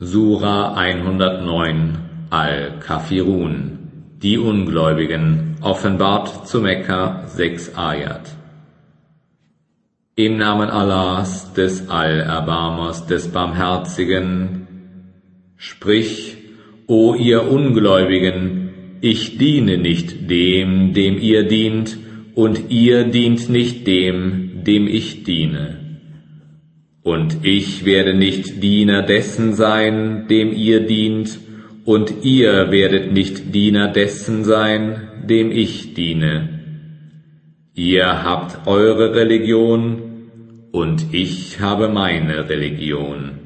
Sura 109 Al-Kafirun, die Ungläubigen, offenbart zu Mekka 6 Ayat. Im Namen Allahs, des Allerbarmers, des Barmherzigen. Sprich, o ihr Ungläubigen, ich diene nicht dem, dem ihr dient, und ihr dient nicht dem, dem ich diene. Und ich werde nicht Diener dessen sein, dem ihr dient, und ihr werdet nicht Diener dessen sein, dem ich diene. Ihr habt eure Religion, und ich habe meine Religion.